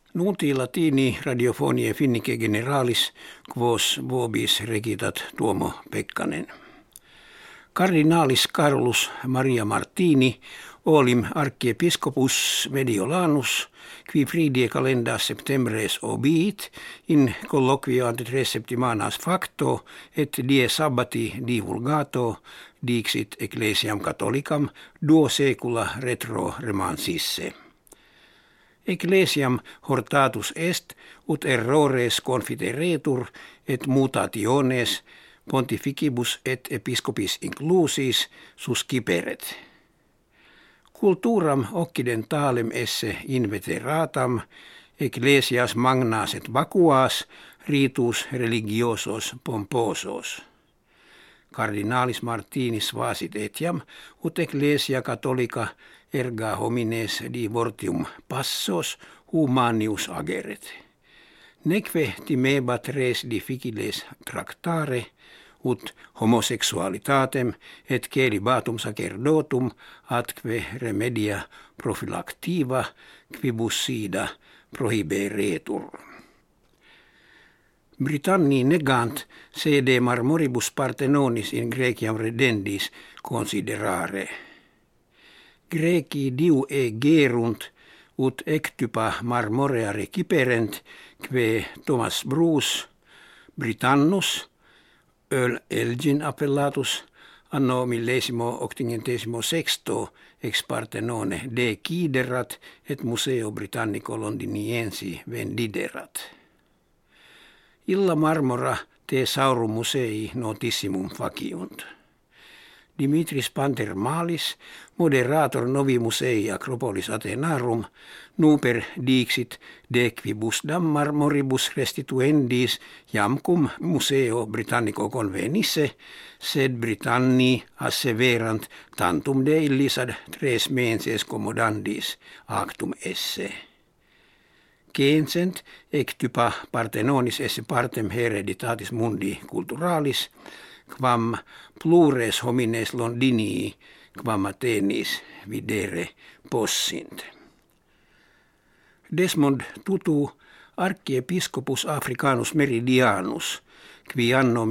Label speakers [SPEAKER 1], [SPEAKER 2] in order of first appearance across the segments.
[SPEAKER 1] Nunti latini radiofonie finnike generalis quos vobis regitat Tuomo Pekkanen. Kardinaalis Carolus Maria Martini olim archiepiscopus Mediolanus qui fridie calendas septembres obiit in colloquio ante 3 septimanas facto et die sabbati divulgato dixit ecclesiam catholicam 2 secula retro remansisse. Ecclesiam hortatus est ut errores confiteretur et mutationes pontificibus et episcopis inclusis susciperet. Culturam occidentalem esse inveteratam ecclesias magnas et vacuas ritus religiosos pomposos. Cardinalis Martinis vasit etiam ut ecclesia catholica erga homines divortium passos humanius ageret. Neque timebat res difficiles tractare ut homosexualitatem et celibatum sacerdotum atque remedia prophylactiva quibus sida prohiberetur. Britanni negant sede marmoribus Parthenonis in Graeciam redendis considerare. Greci diu gerunt ut ectypa marmorea reciperent que Thomas Bruce Britannus Elgin appellatus anno 1086 ex Parthenone deciderat et Museo Britannico Londiniensi vendiderat. Illa marmora thesaurum musei notissimum faciunt. Dimitris Pantermalis, moderator novi musei Acropolis Athenarum, nuper dixit de quibusdam marmoribus restituendis jamcum Museo Britannico convenisse, sed Britanni asseverant tantum de illisad 3 menses commodandis actum esse. Censent ectypa Parthenonis esse partem hereditatis mundi culturalis, quam plures homines Londinii, quam Athenis videre possint. Desmond Tutu, archiepiscopus Africanus Meridianus, qui anno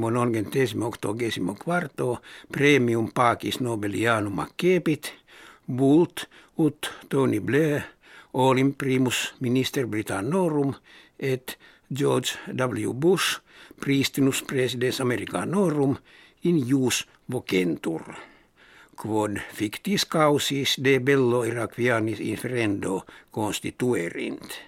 [SPEAKER 1] 1084 premium pacis nobelianum accepit, vult ut Tony Blair olim primus minister Britannorum et George W. Bush pristinus presidens Americanorum in ius vocentur, quod fictis causis de bello Iraquianis inferendo constituerint.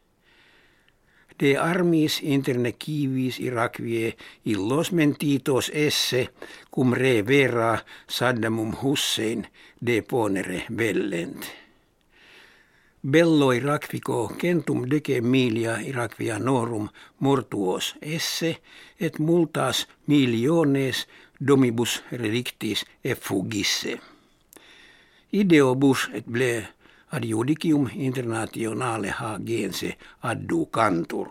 [SPEAKER 1] De armis interne civis Iraquie illos mentitos esse cum re vera Saddamum Hussein deponere vellent. Bello Iraquico centum dece milia Iraquianorum mortuos esse et multas miliones domibus relictis effugisse. Ideo Bush et Blair ad judicium internationale hagense adducantur.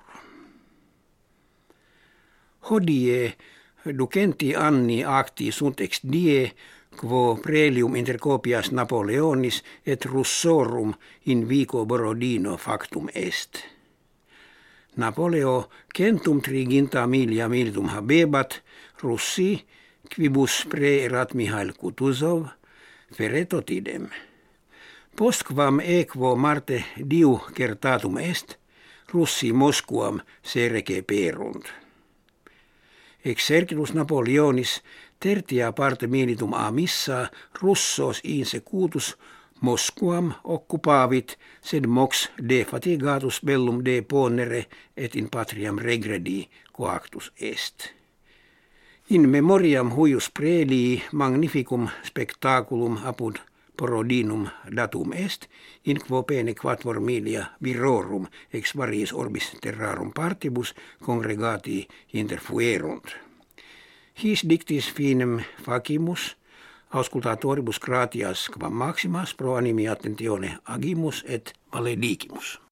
[SPEAKER 1] Hodie ducenti anni acti sunt ex die quo prelium inter copias Napoleonis et Russorum in vico Borodino factum est. Napoleo centum triginta milia militum habebat Russi quibus preerat Mihail Kutuzov feretot idem. Postquam equo Marte diu certatum est, Russi Mosquam serece perunt. Exercitus Napoleonis tertia parte militum a missa Russos insecutus Mosquam occupavit, sed mox defatigatus bellum deponere et in patriam regredi coactus est. In memoriam huius prelii magnificum spectaculum apud Borodinum datum est, in quo pene quattuor milia virorum ex variis orbis terrarum partibus congregati interfuerunt. His dictis finem facimus, auscultatoribus gratias quam maximas pro animi attentione agimus et valedicimus.